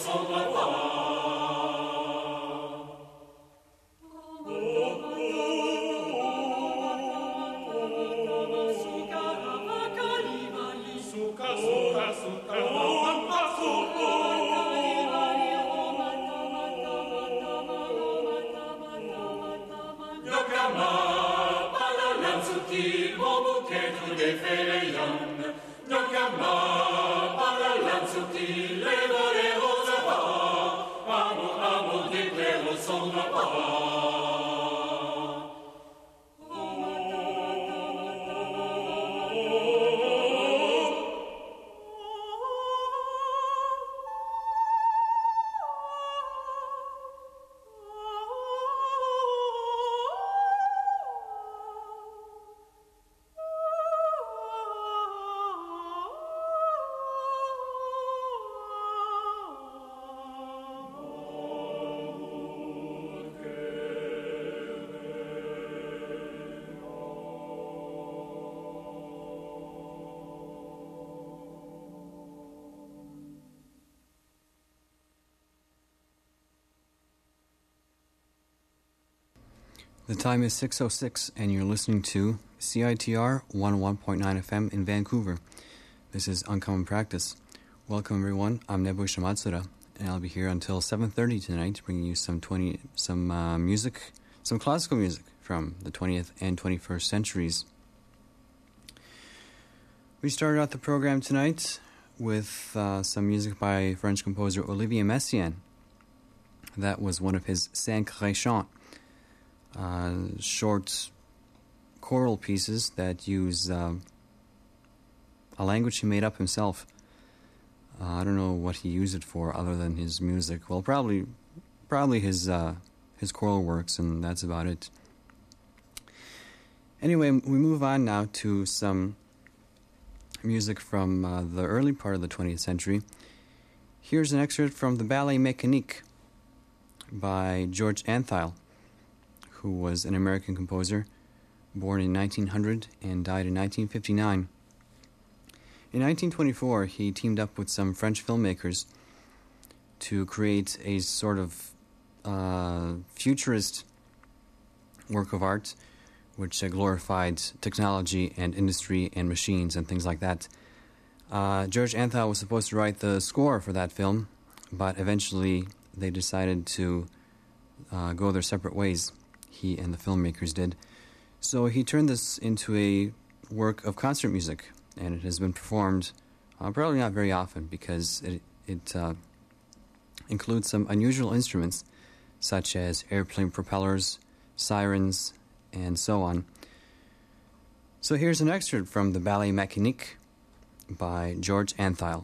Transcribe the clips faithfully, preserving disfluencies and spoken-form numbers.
The time is six oh six, and you're listening to C I T R one oh one point nine F M in Vancouver. This is Uncommon Practice. Welcome, everyone. I'm Nebu Shamatsura, and I'll be here until seven thirty tonight, bringing you some twenty some uh, music, some classical music from the twentieth and twenty-first centuries. We started out the program tonight with uh, some music by French composer Olivier Messiaen. That was one of his Cinq Réchants. Uh, short choral pieces that use uh, a language he made up himself. Uh, I don't know what he used it for other than his music. Well, probably probably his uh, his choral works, and that's about it. Anyway, we move on now to some music from uh, the early part of the twentieth century. Here's an excerpt from the Ballet Mécanique by George Antheil, who was an American composer, born in nineteen hundred and died in nineteen fifty-nine. In nineteen twenty-four, he teamed up with some French filmmakers to create a sort of uh, futurist work of art, which uh, glorified technology and industry and machines and things like that. Uh, George Antheil was supposed to write the score for that film, but eventually they decided to uh, go their separate ways. He and the filmmakers did. So he turned this into a work of concert music, and it has been performed uh, probably not very often because it, it uh, includes some unusual instruments such as airplane propellers, sirens, and so on. So here's an excerpt from the Ballet Mécanique by George Antheil.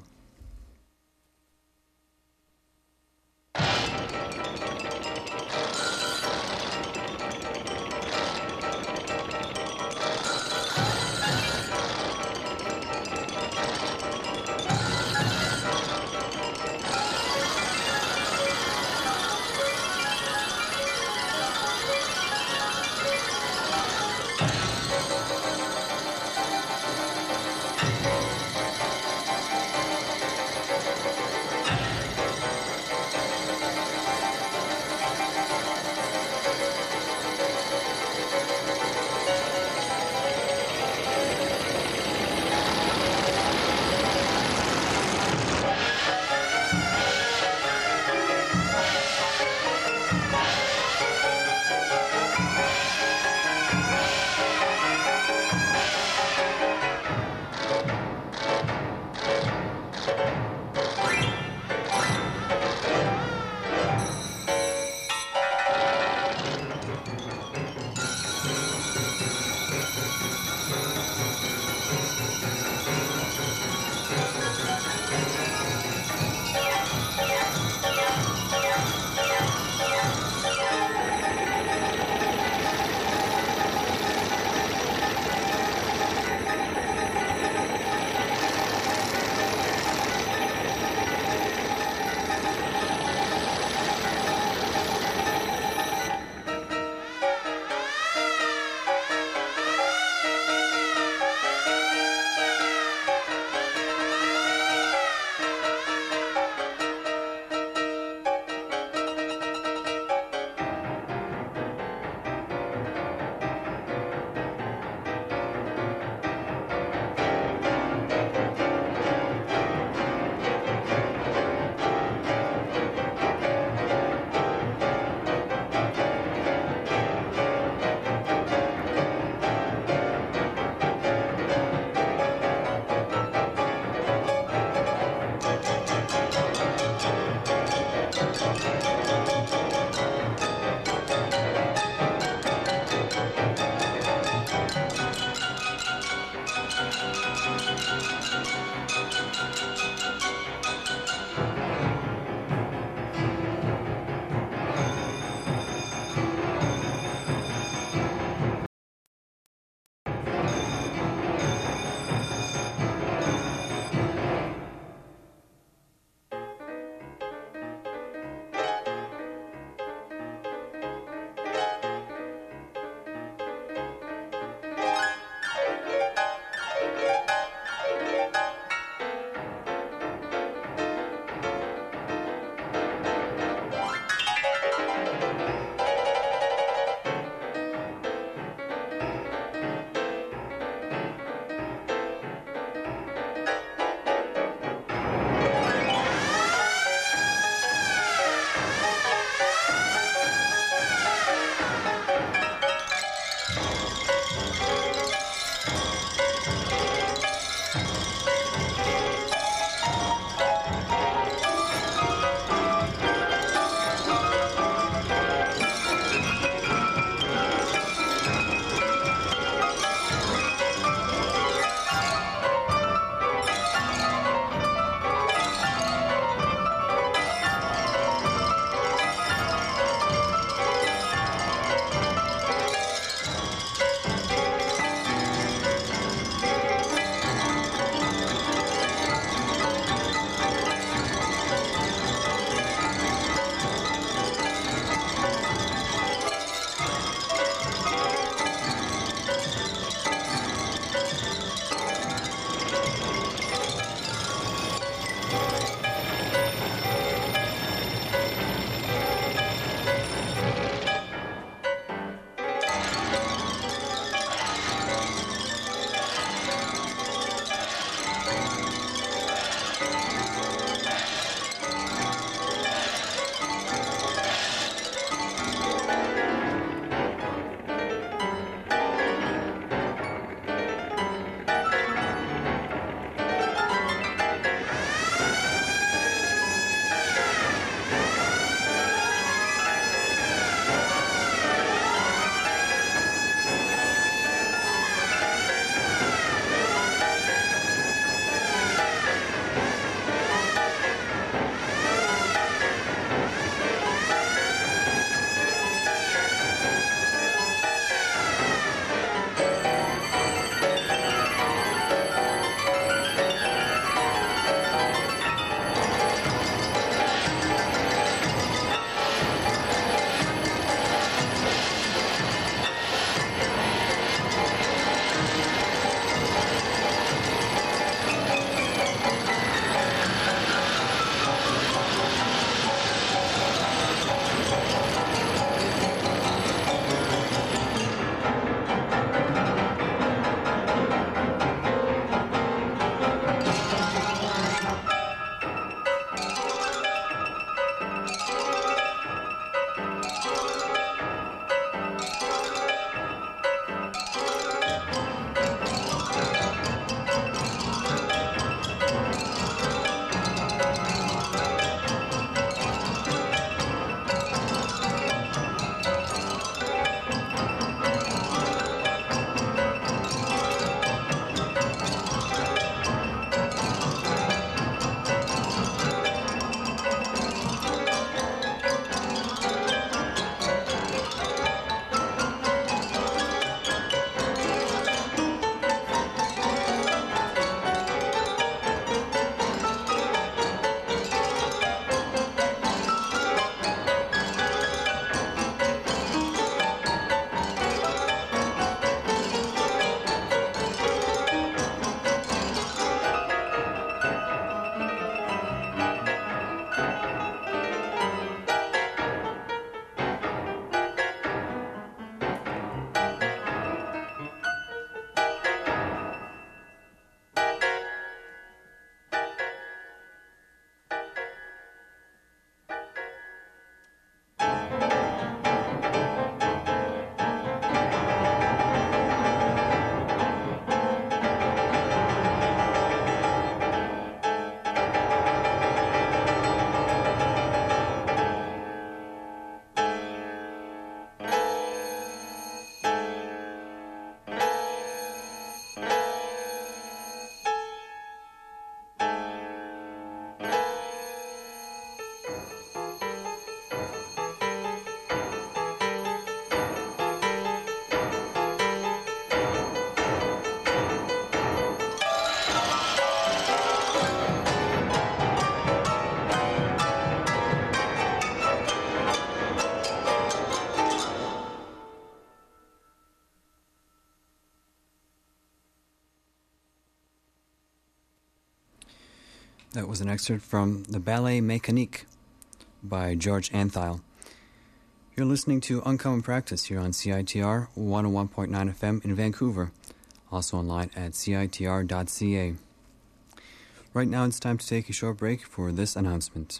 That was an excerpt from the Ballet Mécanique by George Antheil. You're listening to Uncommon Practice here on C I T R one oh one point nine F M in Vancouver, also online at C I T R dot C A. Right now it's time to take a short break for this announcement.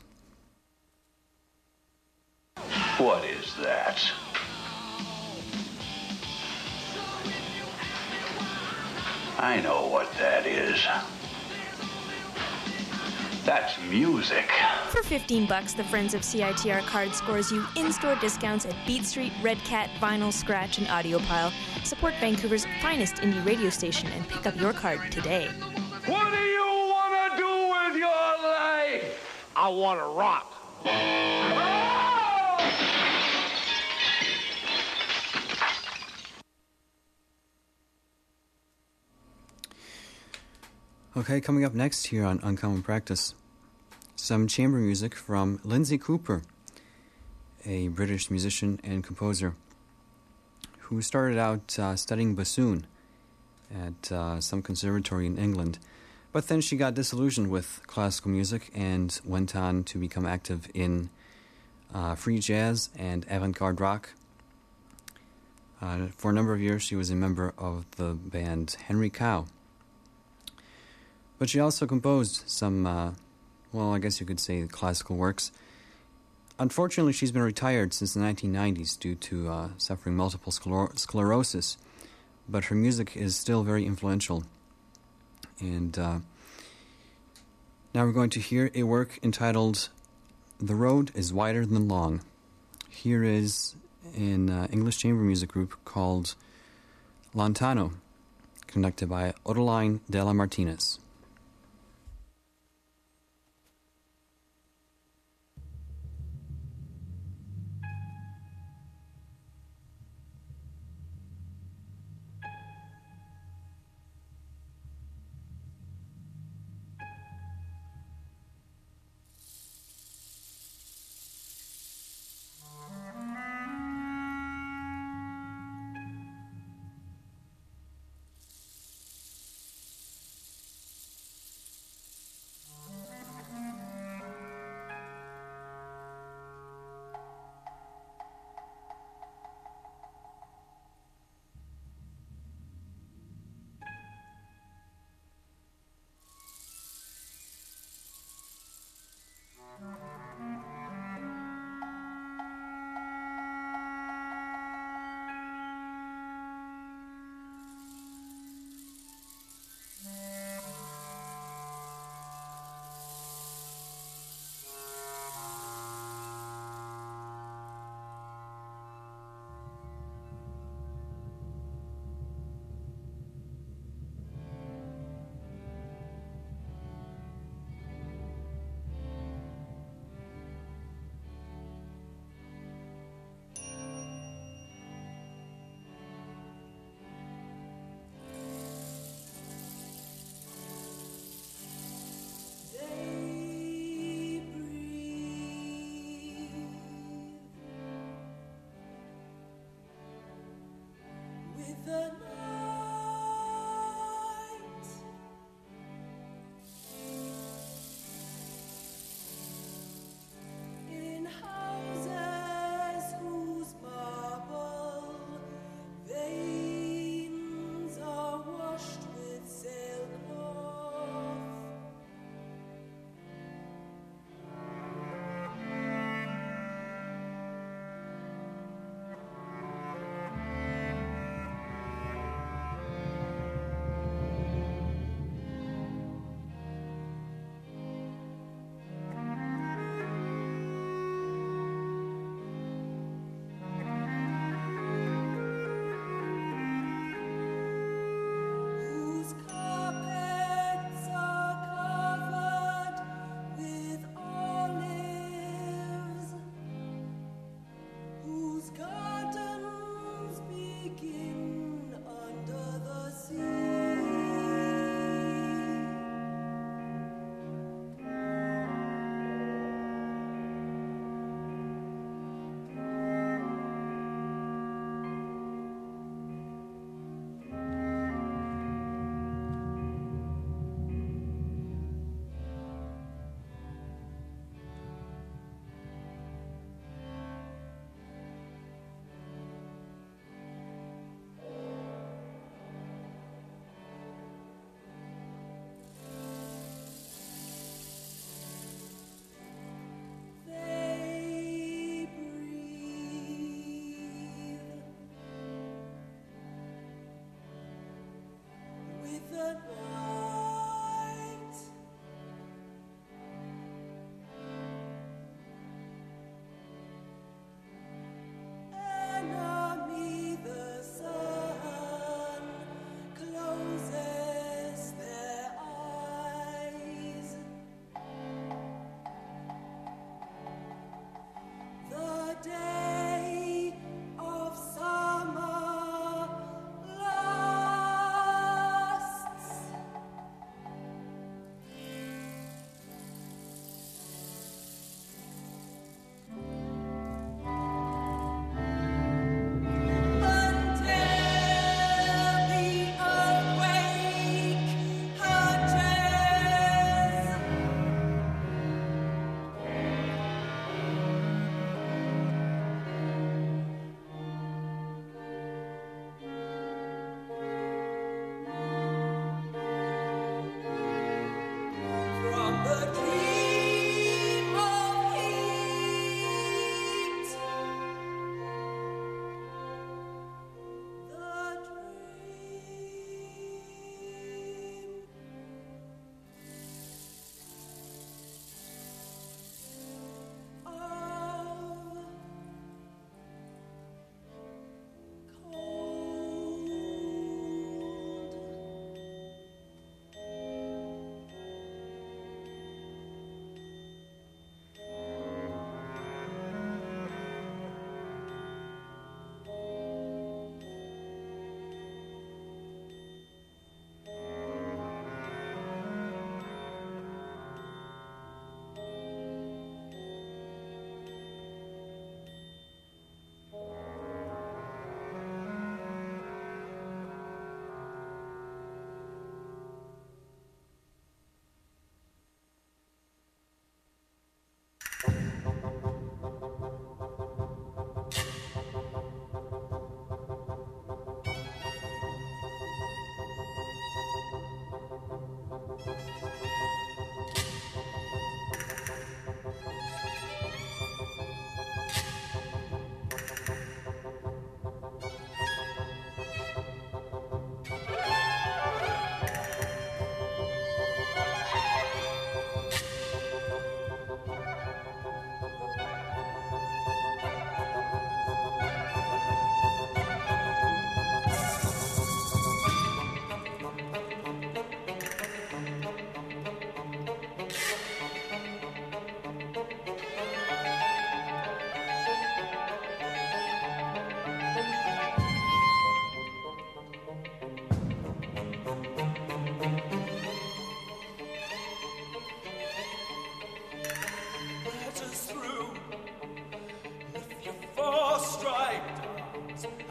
What is that? I know what that is. That's music. For fifteen bucks, the Friends of C I T R card scores you in-store discounts at Beat Street, Red Cat, Vinyl, Scratch, and Audiopile. Support Vancouver's finest indie radio station and pick up your card today. What do you want to do with your life? I want to rock. Okay, coming up next here on Uncommon Practice, some chamber music from Lindsay Cooper, a British musician and composer who started out uh, studying bassoon at uh, some conservatory in England, but then she got disillusioned with classical music and went on to become active in uh, free jazz and avant-garde rock. Uh, for a number of years, she was a member of the band Henry Cow. But she also composed some, uh, well, I guess you could say classical works. Unfortunately, she's been retired since the nineteen nineties due to uh, suffering multiple scler- sclerosis, but her music is still very influential. And uh, now we're going to hear a work entitled The Road is Wider Than Long. Here is an uh, English chamber music group called Lontano, conducted by Odeline Della Martinez.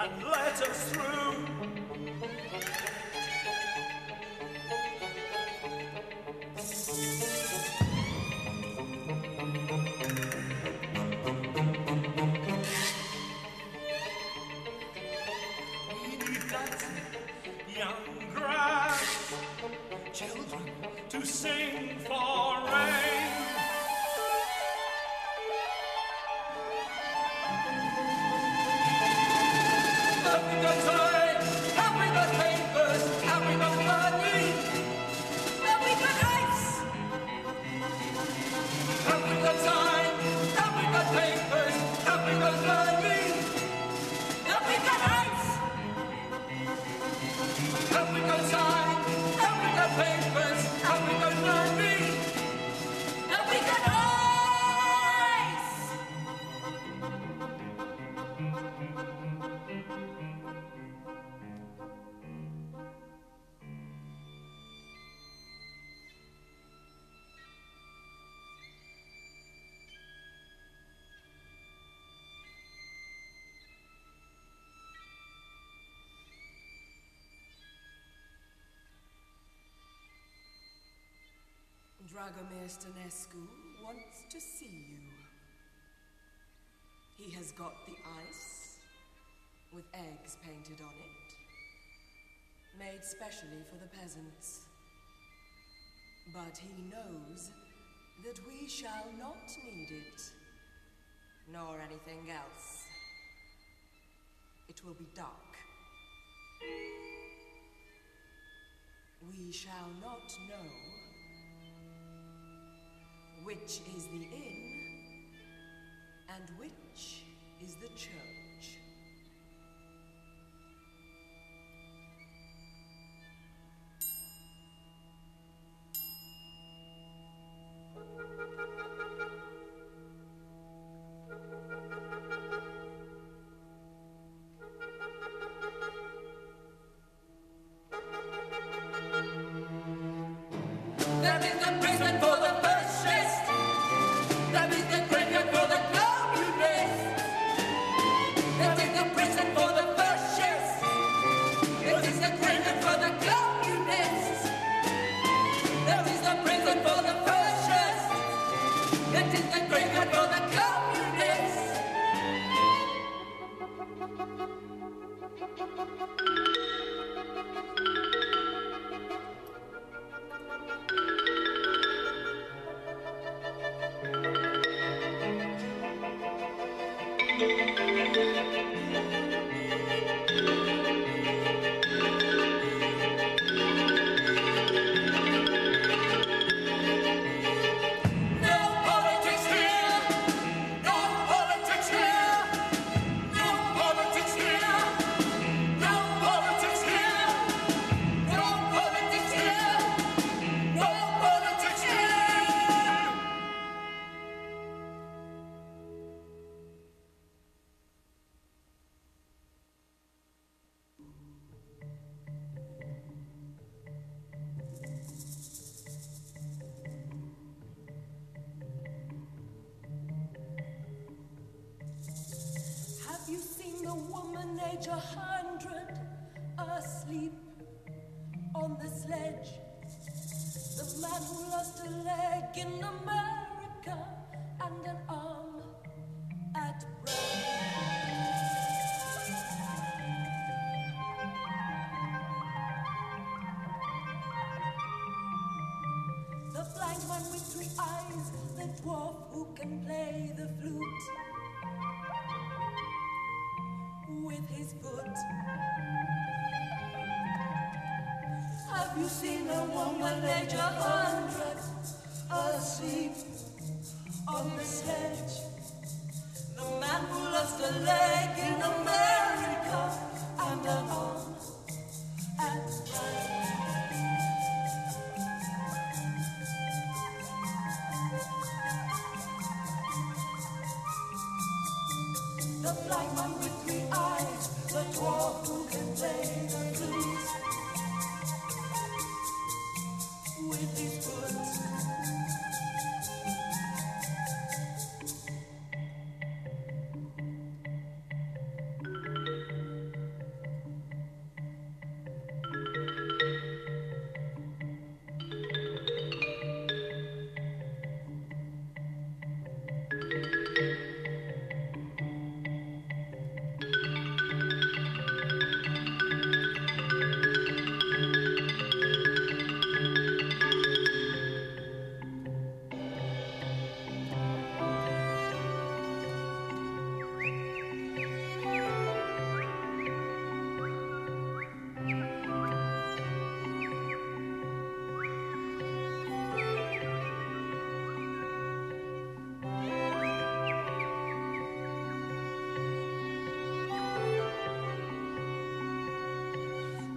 and let us through. We need dancing, young grass, children to sing for rain. Have we got time? Have we got papers? Have we got money? Have we got ice? Have we got time? Have we got papers? Have we got money? Have we got ice? Have we got time? Have we got papers? Have we got money? Have we got ice? Dragomir Stănescu wants to see you. He has got the ice with eggs painted on it, made specially for the peasants. But he knows that we shall not need it, nor anything else. It will be dark. We shall not know which is the inn and which is the church. There is the prison for the fascists. There is the graveyard for the communists. There is the prison for the fascists. There is the graveyard for the communists. There is the prison for the fascists. There is the graveyard for the communists. No politics here. No politics here. No politics here. No politics here. No politics here. No politics here. Have you seen the woman age a hundred asleep on the sledge? The man who lost a leg in America and an arm at Brown. The blind man with three eyes, the dwarf who can play the flute with his foot. Have you seen a woman age a hundred asleep on the sledge? The man who lost a leg in America and an arm at Brown. The blind man with three eyes, the dwarf who can play the flute with his foot.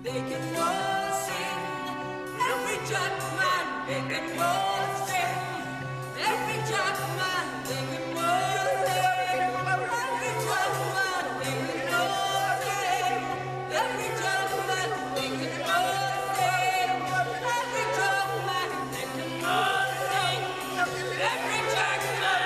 they can all sing. Every Jackman, they can all sing. Every Jackman, they can all sing. Every Jackman, they can all sing. Every Jackman, they can all sing. Every Jackman, they can all sing. Every Jackman.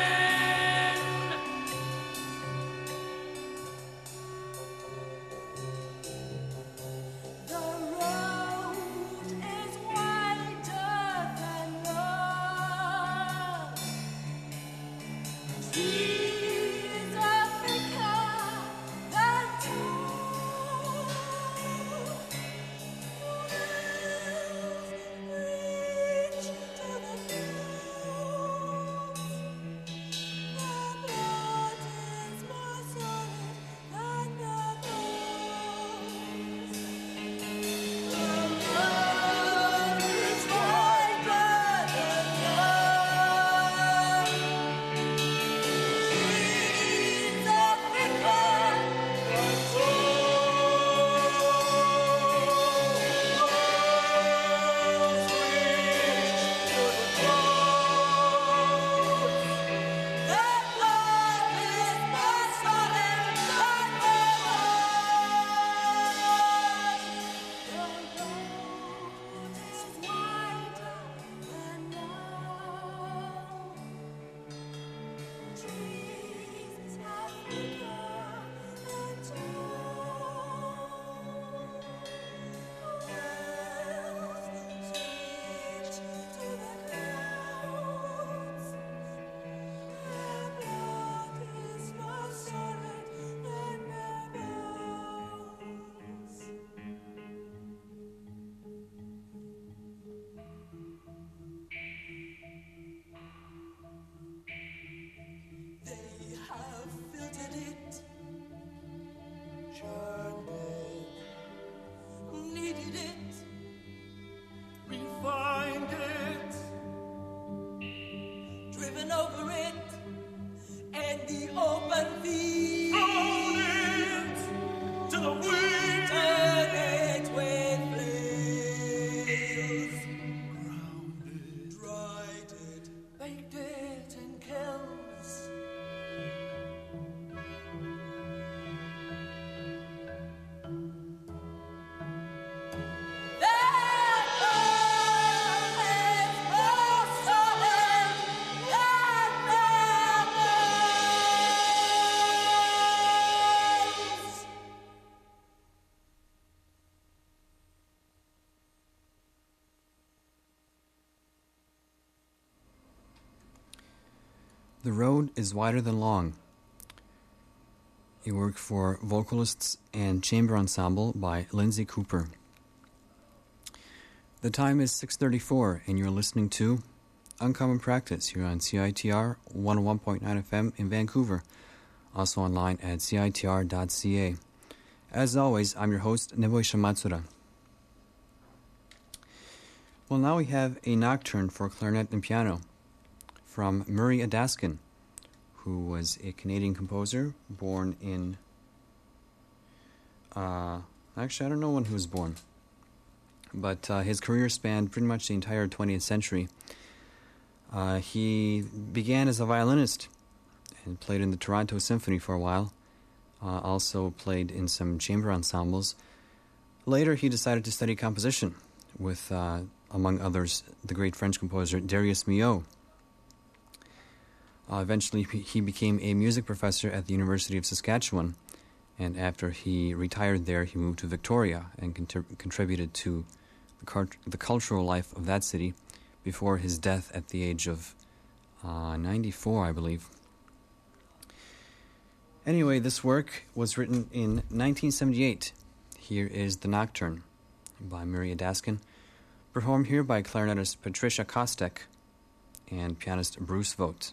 The road is wider than love. Trees are thicker than tall. Reach to the clouds. The blood is more solid than the bones. The road is wider than love. Trees are thicker than They have filtered it, churned it, kneaded it, refined it, driven over it, and the open field. Thrown it to the wind. Turn it with flails. Ground it, dried it, baked it in kilns. The Road is Wider Than Long, a work for vocalists and chamber ensemble by Lindsay Cooper. The time is six thirty-four, and you're listening to Uncommon Practice here on C I T R one oh one point nine F M in Vancouver, also online at C I T R dot C A. As always, I'm your host, Neboisha Matsura. Well, now we have a nocturne for clarinet and piano from Murray Adaskin, who was a Canadian composer born in... Uh, actually, I don't know when he was born, but uh, his career spanned pretty much the entire twentieth century. Uh, he began as a violinist and played in the Toronto Symphony for a while, uh, also played in some chamber ensembles. Later, he decided to study composition with, uh, among others, the great French composer Darius Milhaud. Uh, eventually, he became a music professor at the University of Saskatchewan, and after he retired there, he moved to Victoria and contrib- contributed to the, cult- the cultural life of that city before his death at the age of uh, ninety-four, I believe. Anyway, this work was written in nineteen seventy-eight. Here is the Nocturne by Murray Adaskin, performed here by clarinetist Patricia Kostek and pianist Bruce Vogt.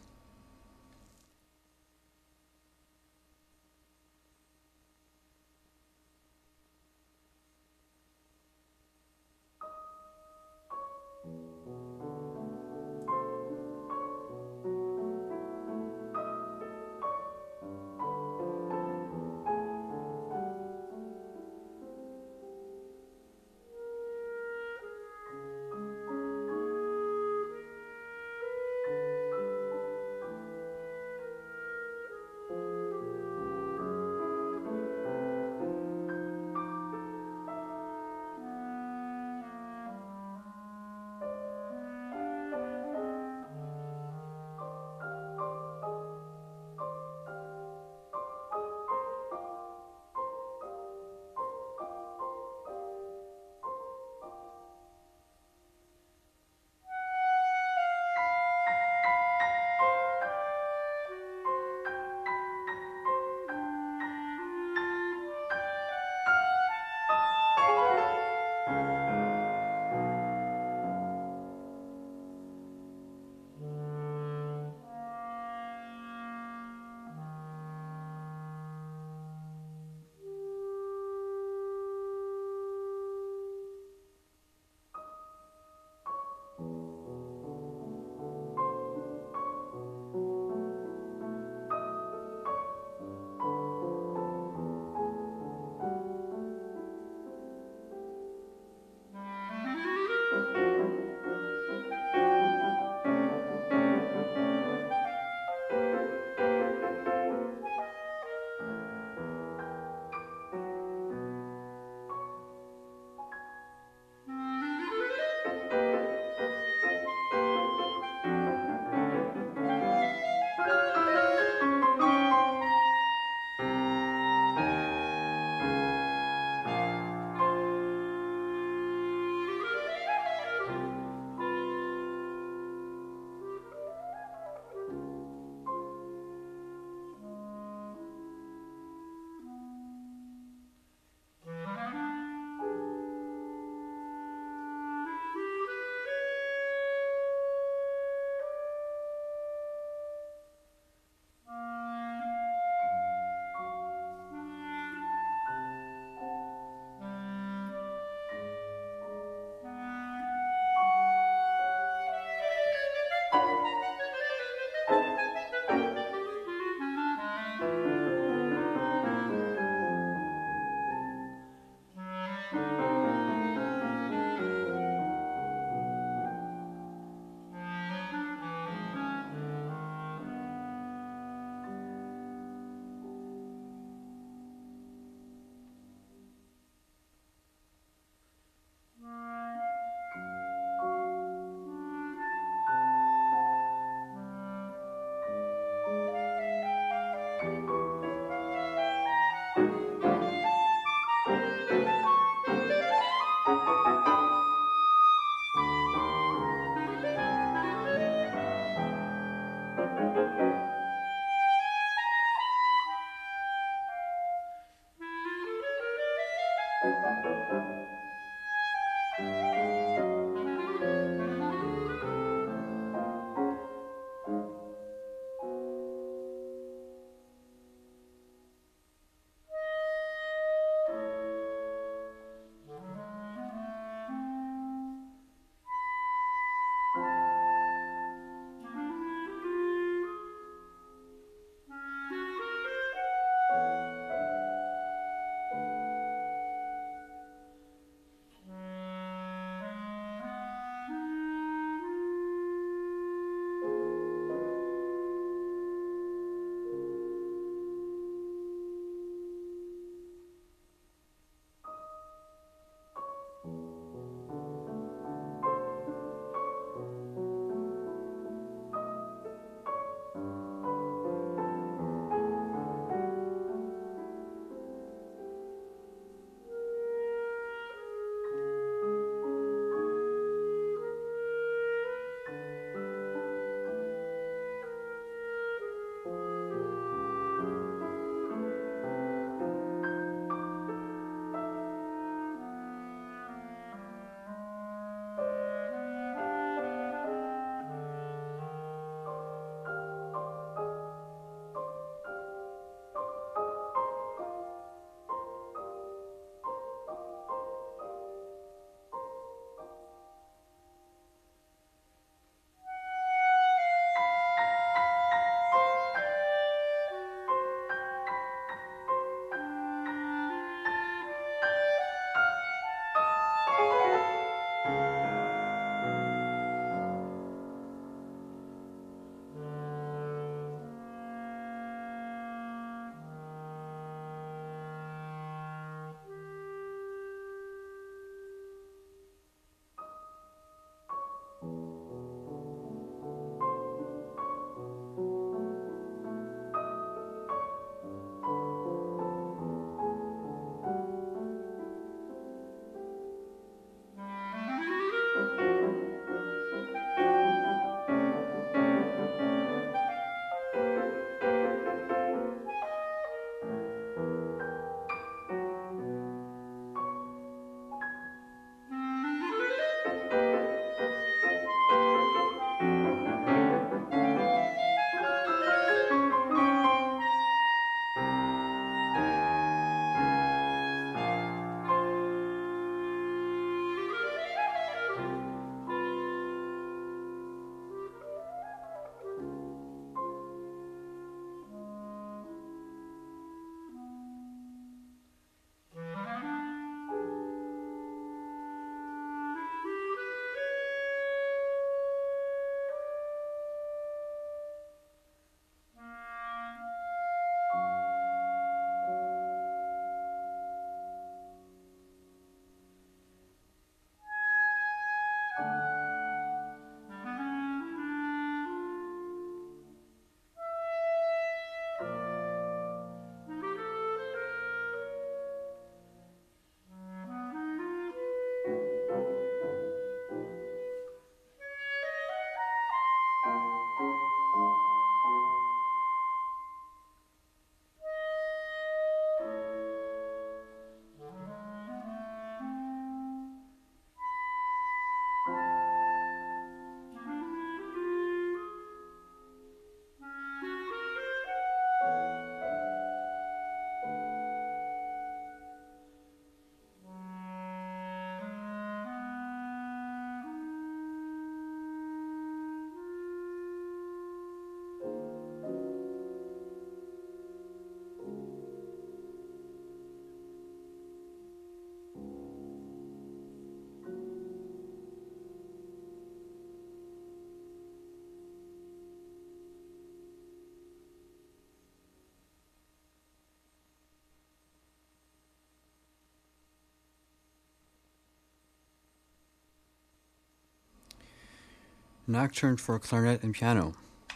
Nocturne for Clarinet and Piano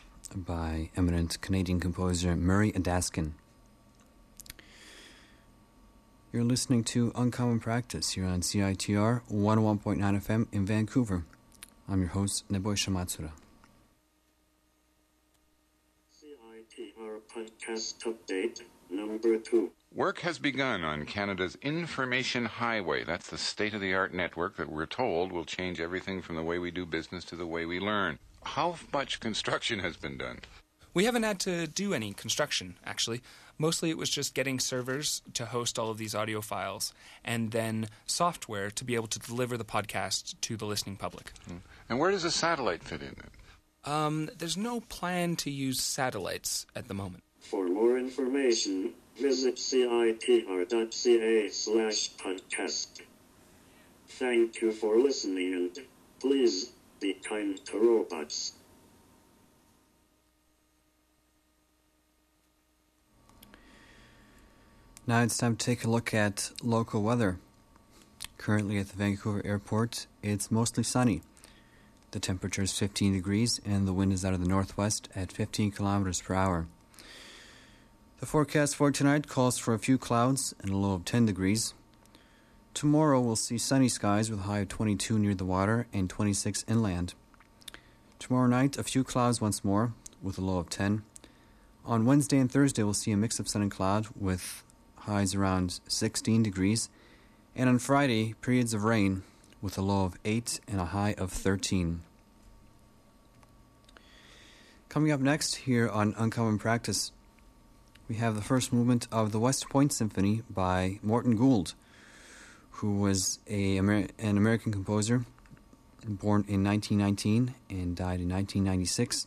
by eminent Canadian composer Murray Adaskin. You're listening to Uncommon Practice here on C I T R one oh one point nine F M in Vancouver. I'm your host, Neboy Shamatsura. C I I T R podcast update number two. Work has begun on Canada's Information Highway. That's the state-of-the-art network that we're told will change everything from the way we do business to the way we learn. How much construction has been done? We haven't had to do any construction, actually. Mostly it was just getting servers to host all of these audio files and then software to be able to deliver the podcast to the listening public. And where does a satellite fit in it? Um, there's no plan to use satellites at the moment. For more information, visit citr.ca slash podcast. Thank you for listening and please be kind to robots. Now it's time to take a look at local weather. Currently at the Vancouver airport, it's mostly sunny. The temperature is fifteen degrees and the wind is out of the northwest at fifteen kilometers per hour. The forecast for tonight calls for a few clouds and a low of ten degrees. Tomorrow we'll see sunny skies with a high of twenty-two near the water and twenty-six inland. Tomorrow night, a few clouds once more with a low of ten. On Wednesday and Thursday we'll see a mix of sun and cloud with highs around sixteen degrees. And on Friday, periods of rain with a low of eight and a high of thirteen. Coming up next here on Uncommon Practice, we have the first movement of the West Point Symphony by Morton Gould, who was a Amer- an American composer born in nineteen nineteen and died in nineteen ninety-six.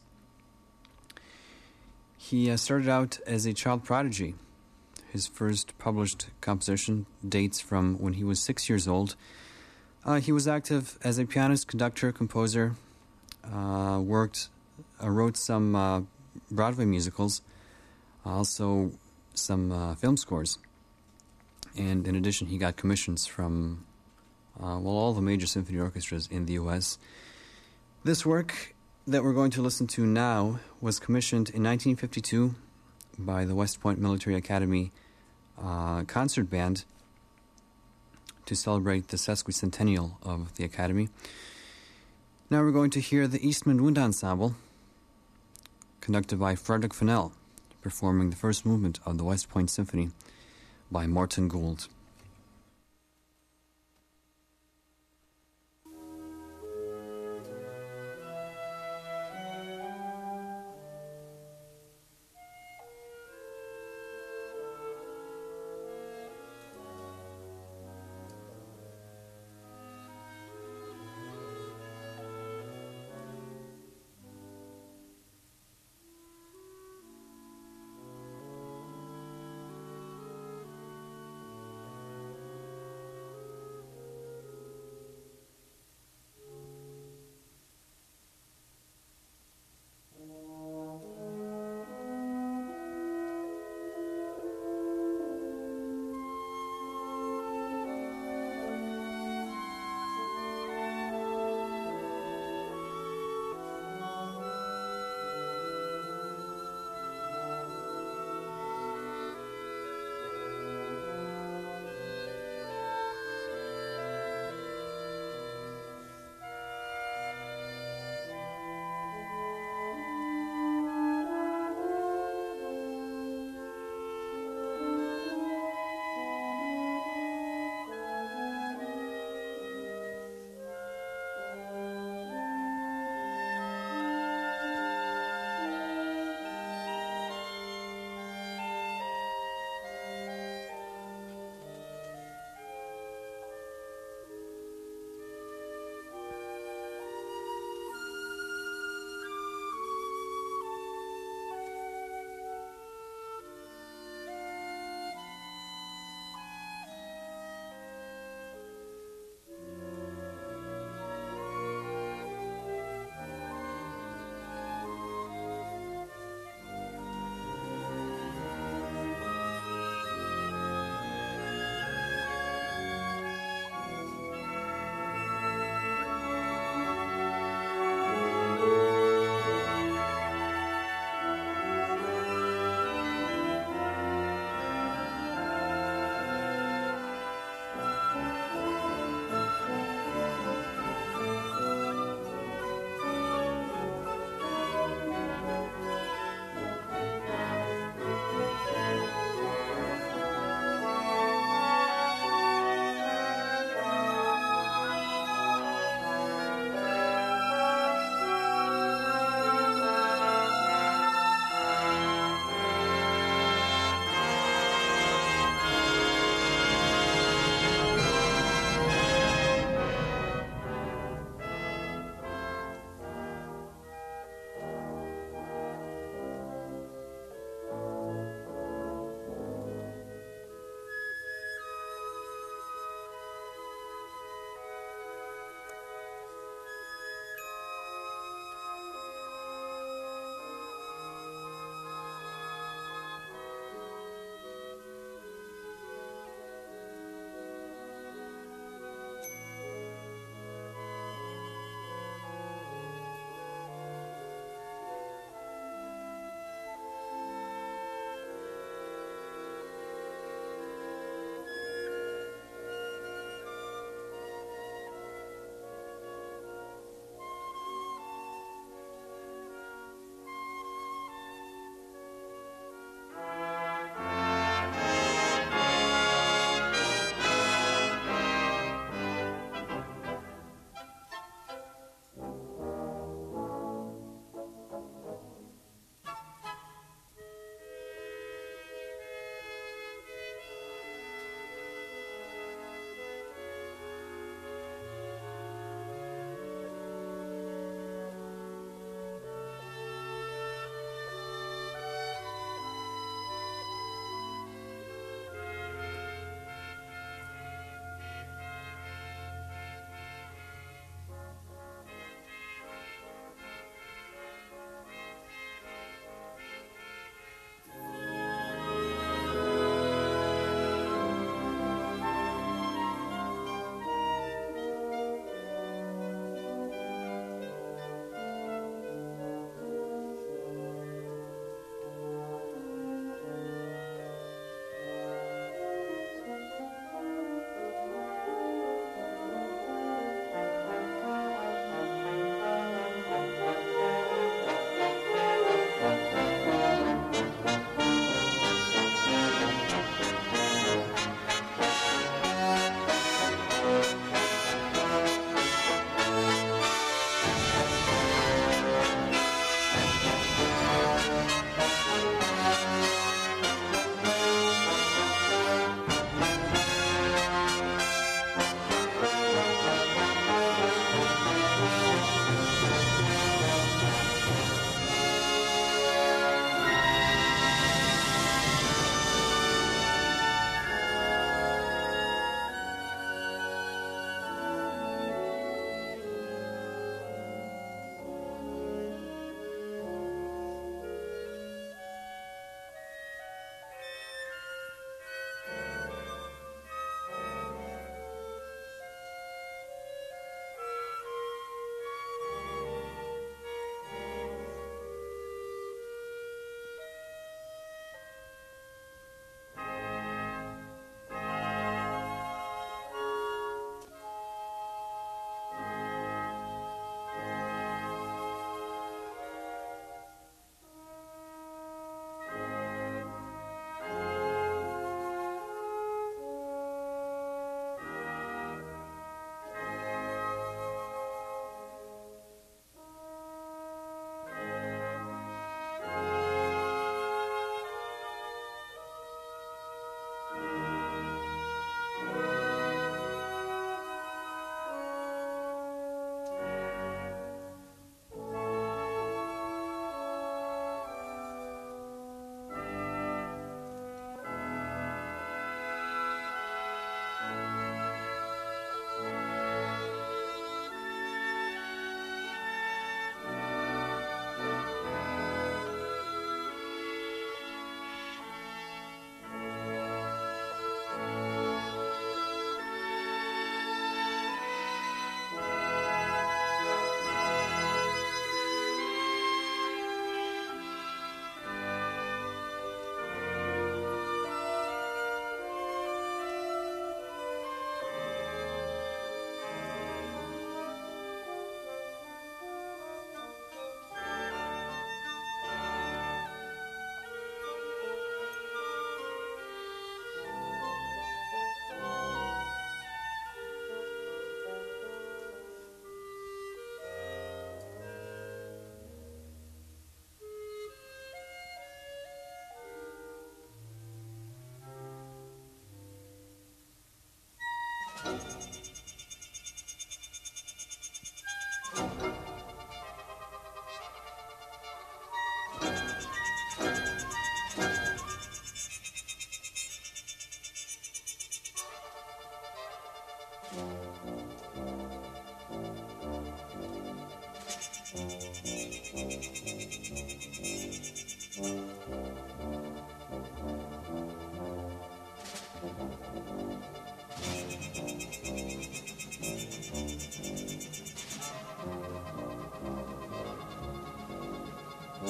He uh, started out as a child prodigy. His first published composition dates from when he was six years old. Uh, he was active as a pianist, conductor, composer, uh, worked, uh, wrote some uh, Broadway musicals, also some uh, film scores. And in addition, he got commissions from, uh, well, all the major symphony orchestras in the U S. This work that we're going to listen to now was commissioned in nineteen fifty-two by the West Point Military Academy uh, concert band to celebrate the sesquicentennial of the Academy. Now we're going to hear the Eastman Wind Ensemble, conducted by Frederick Fennell, performing the first movement of the West Point Symphony by Morton Gould.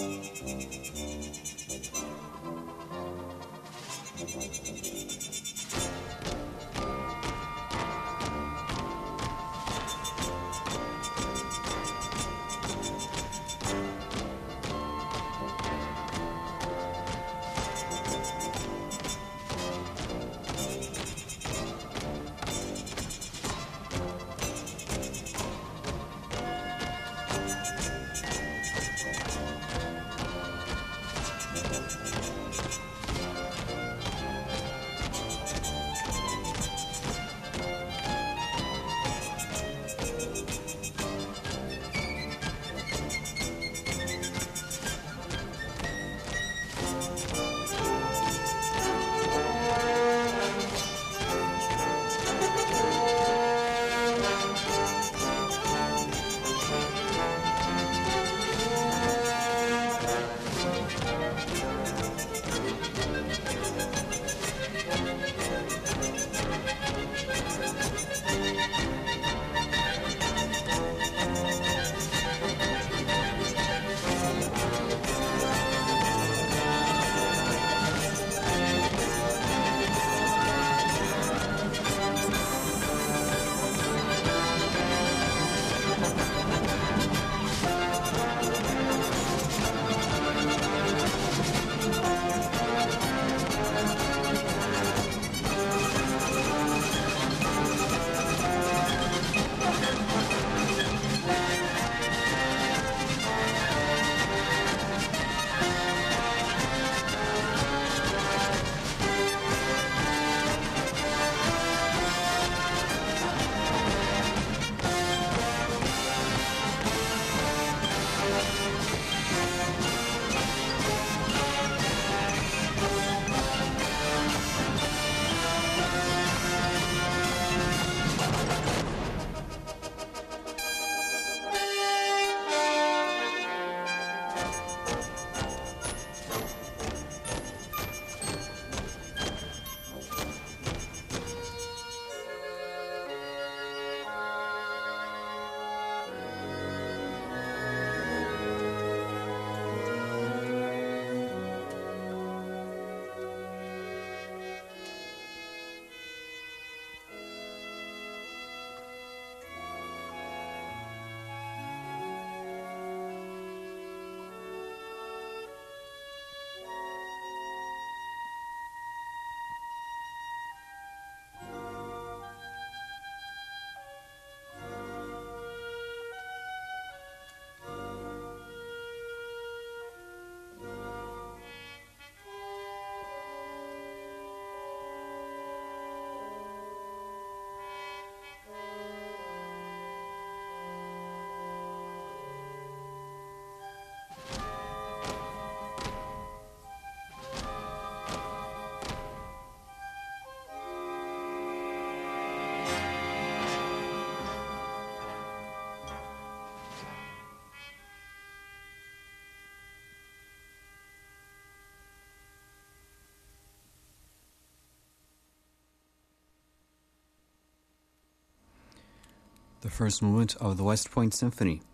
the first movement of the West Point Symphony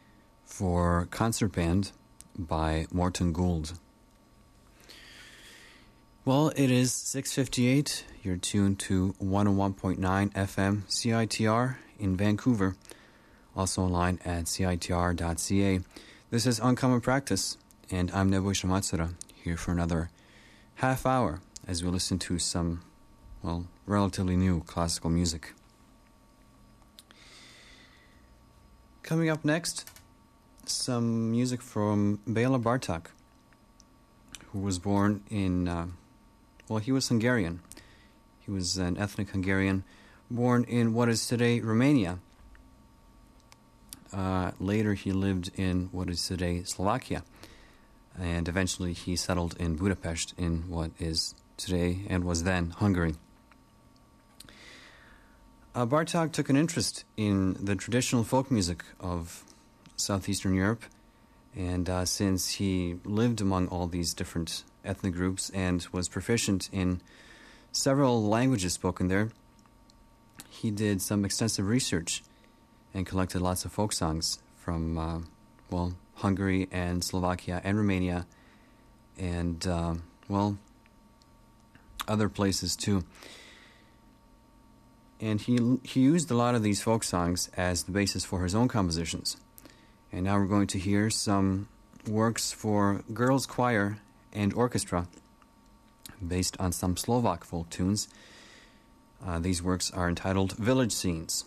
for concert band by Morton Gould. Well, it is six fifty-eight. You're tuned to one oh one point nine F M C I T R in Vancouver, also online at C I T R dot C A. This is Uncommon Practice, and I'm Nobuo Matsura, here for another half hour as we listen to some, well, relatively new classical music. Coming up next, some music from Bela Bartok, who was born in, uh, well, he was Hungarian. He was an ethnic Hungarian, born in what is today Romania. Uh, later, he lived in what is today Slovakia, and eventually he settled in Budapest in what is today and was then Hungary. Uh, Bartok took an interest in the traditional folk music of Southeastern Europe, and uh, since he lived among all these different ethnic groups and was proficient in several languages spoken there, he did some extensive research and collected lots of folk songs from, uh, well, Hungary and Slovakia and Romania and, uh, well, other places too. And he he used a lot of these folk songs as the basis for his own compositions. And now we're going to hear some works for girls' choir and orchestra based on some Slovak folk tunes. Uh, these works are entitled Village Scenes.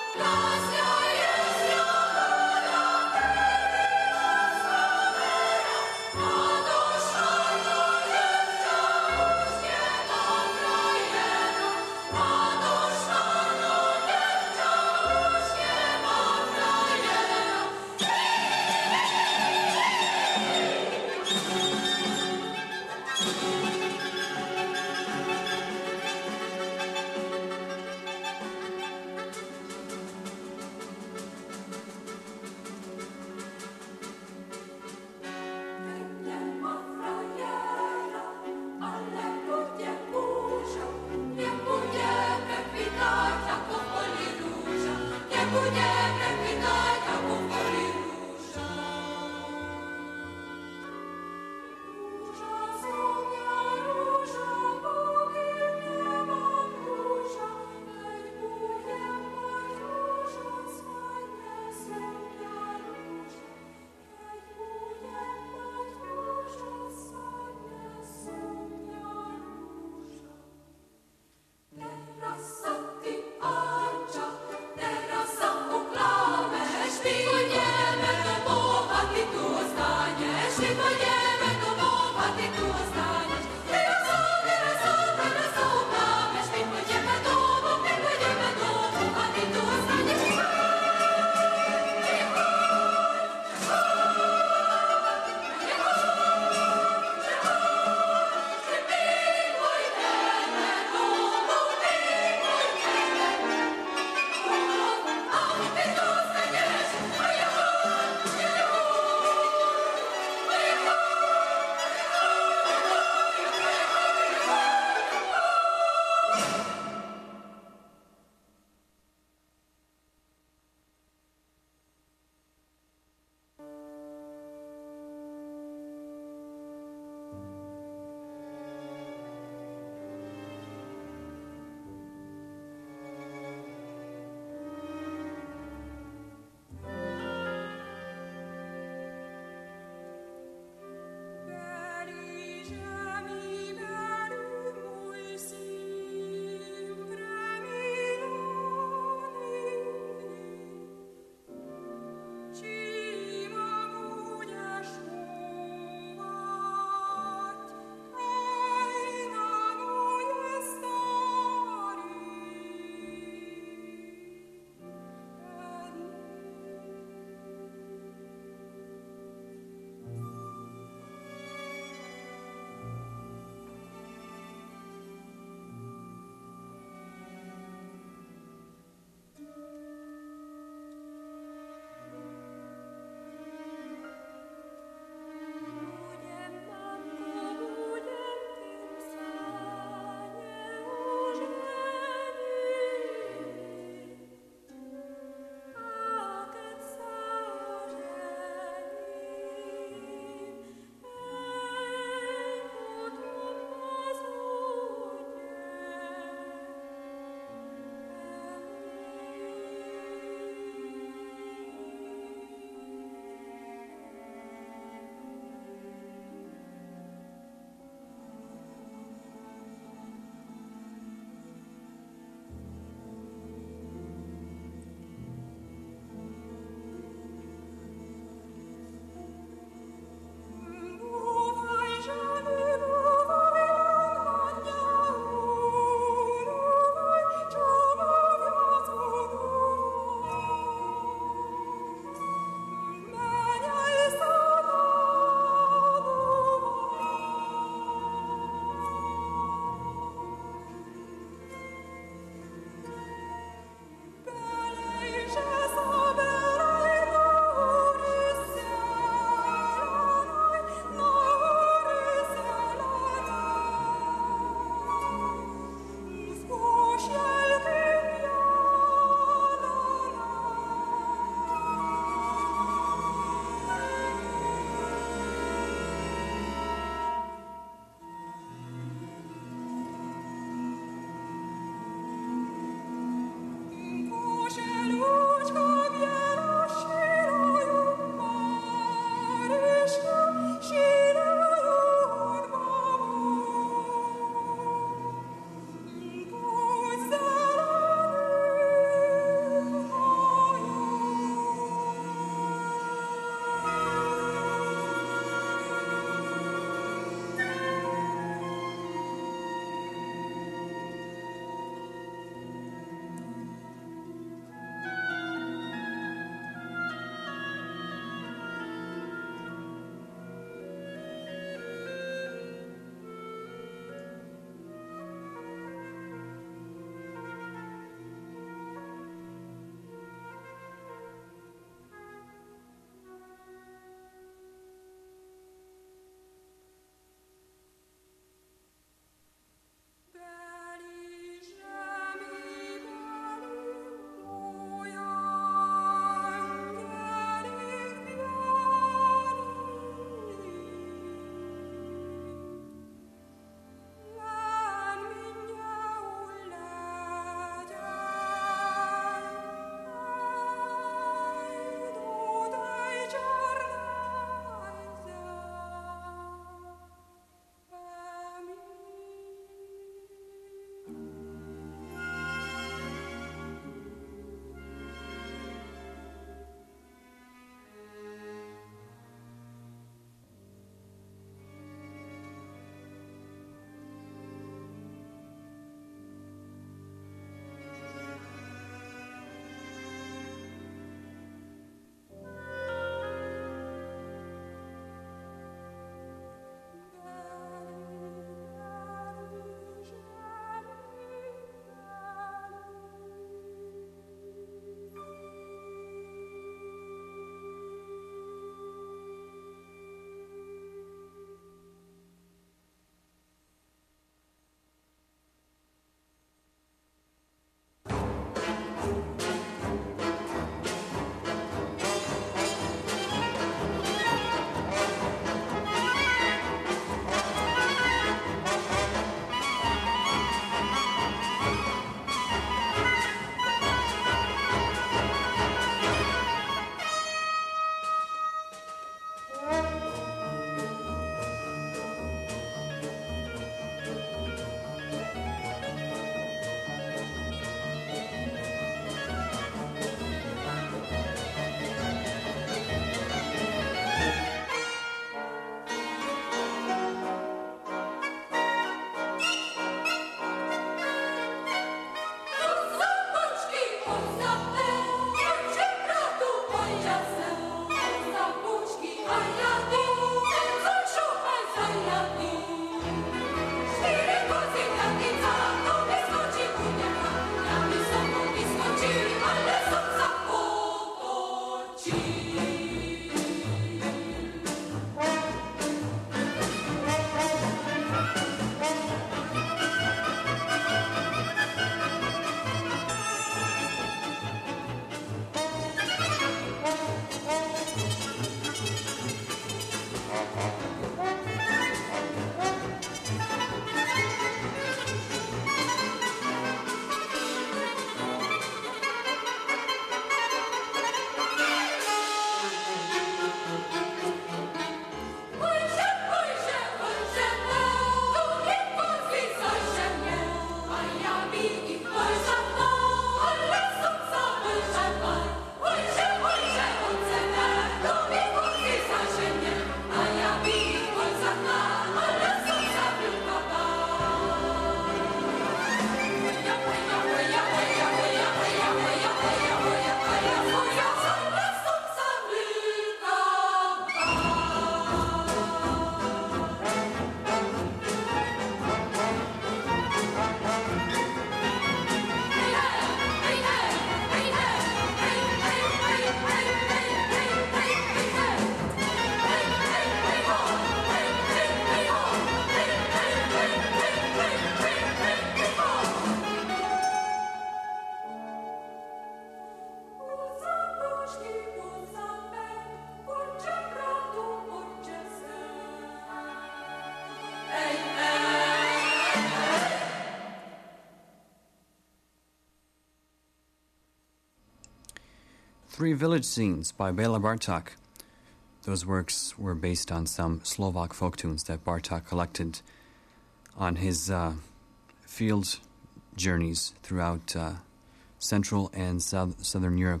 Three Village Scenes by Bela Bartok. Those works were based on some Slovak folk tunes that Bartok collected on his uh, field journeys throughout uh, Central and South, Southern Europe.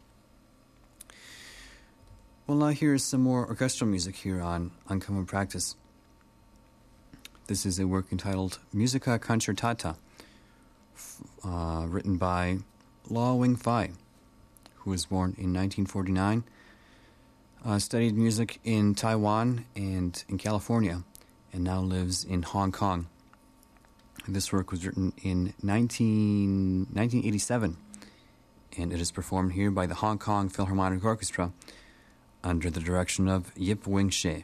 Well, now here's some more orchestral music here on Uncommon Practice. This is a work entitled Musica Concertata, uh, written by Law Wing Fai, who was born in nineteen forty-nine, uh, studied music in Taiwan and in California, and now lives in Hong Kong. This work was written in nineteen, nineteen eighty-seven, and it is performed here by the Hong Kong Philharmonic Orchestra under the direction of Yip Wing She.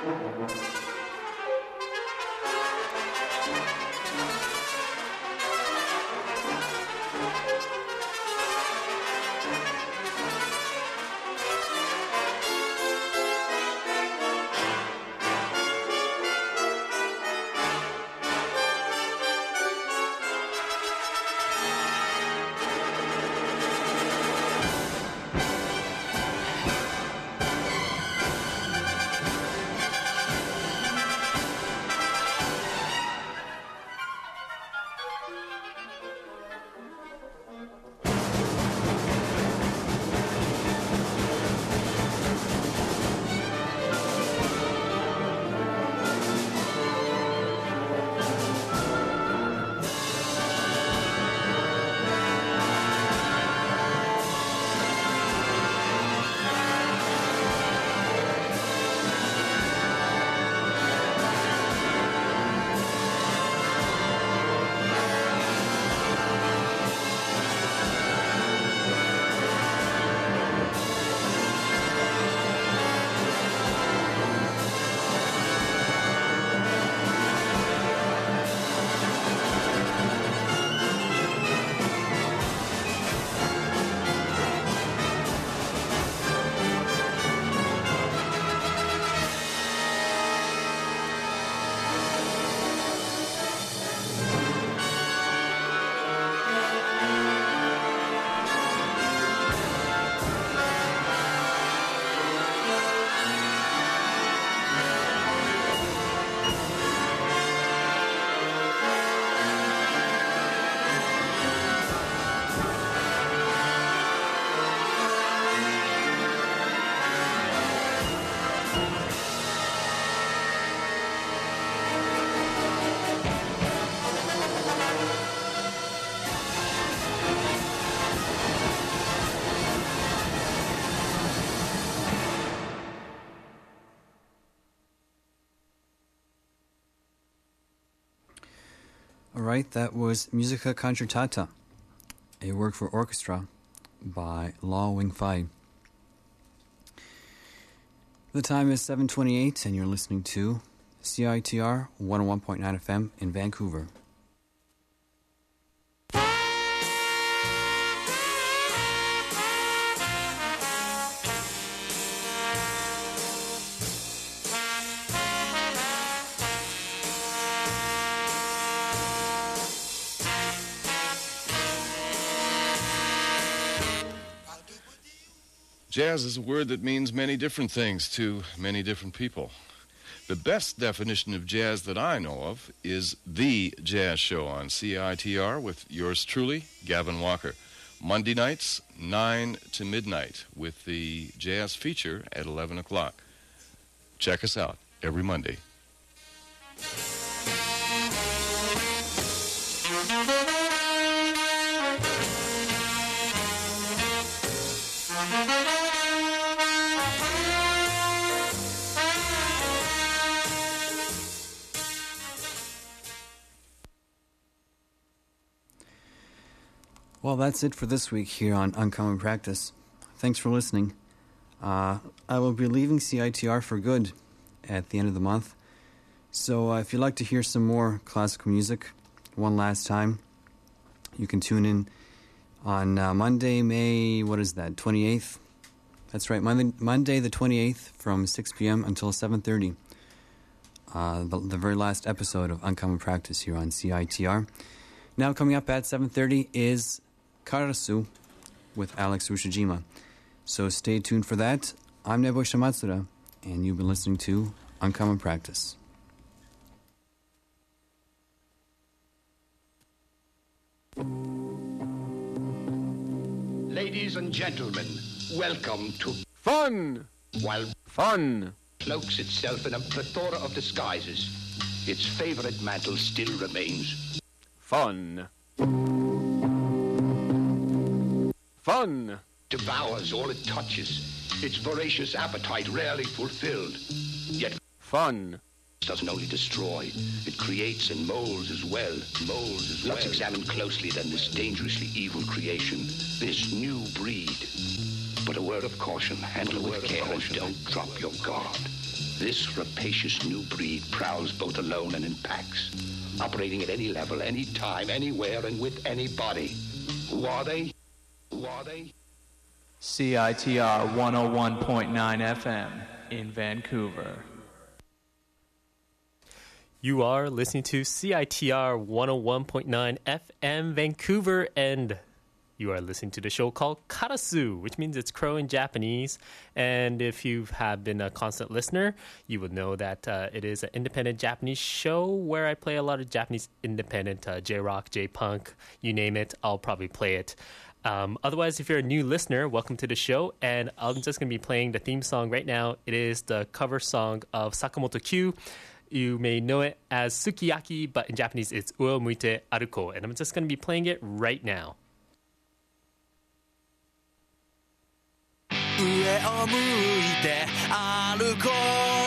All right, that was Musica Concertata, a work for orchestra by Law Wing-Fai. The time is seven twenty-eight, and you're listening to C I T R one oh one point nine F M in Vancouver. Jazz is a word that means many different things to many different people. The best definition of jazz that I know of is The Jazz Show on C I T R with yours truly, Gavin Walker. Monday nights, nine to midnight, with the jazz feature at eleven o'clock. Check us out every Monday. Well, that's it for this week here on Uncommon Practice. Thanks for listening. Uh, I will be leaving C I T R for good at the end of the month. So uh, if you'd like to hear some more classical music one last time, you can tune in on uh, Monday, May, what is that, twenty-eighth? That's right, Monday, Monday the twenty-eighth from six p.m. until seven thirty. Uh, the, the very last episode of Uncommon Practice here on C I T R. Now coming up at seven thirty is Karasu with Alex Ushijima. So stay tuned for that. I'm Nebo Shamatsura, and you've been listening to Uncommon Practice. Ladies and gentlemen, welcome to Fun! While Fun! cloaks itself in a plethora of disguises, its favorite mantle still remains. Fun. Fun. Devours all it touches, its voracious appetite rarely fulfilled. Yet Fun. doesn't only destroy, it creates and molds as well. Molds as well. Let's examine closely then this dangerously evil creation, this new breed. But a word of caution, handle it with care and don't drop your guard. This rapacious new breed prowls both alone and in packs, operating at any level, any time, anywhere, and with anybody. Who are they? Who are they? C I T R one oh one point nine F M in Vancouver. You are listening to C I T R one oh one point nine F M Vancouver, and you are listening to the show called Karasu, which means it's crow in Japanese. And if you have been a constant listener, you will know that uh, it is an independent Japanese show where I play a lot of Japanese independent uh, J-rock, J-punk, you name it, I'll probably play it. Um, otherwise, if you're a new listener, welcome to the show. And I'm just going to be playing the theme song right now. It is the cover song of Sakamoto Q. You may know it as Sukiyaki, but in Japanese it's Ue o Muite Aruko. And I'm just going to be playing it right now. 上を向いて歩こう